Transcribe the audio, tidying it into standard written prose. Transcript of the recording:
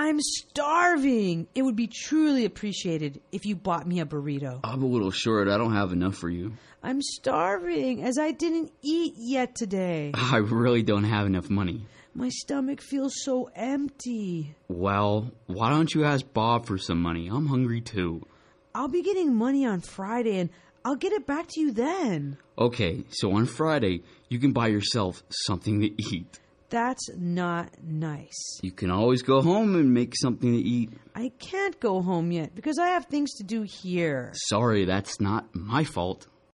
I'm starving. It would be truly appreciated if you bought me a burrito. I'm a little short. I don't have enough for you. I'm starving, as I didn't eat yet today. I really don't have enough money. My stomach feels so empty. Well, why don't you ask Bob for some money? I'm hungry too. I'll be getting money on Friday, and I'll get it back to you then. Okay, so on Friday, you can buy yourself something to eat. That's not nice. You can always go home and make something to eat. I can't go home yet because I have things to do here. Sorry, that's not my fault.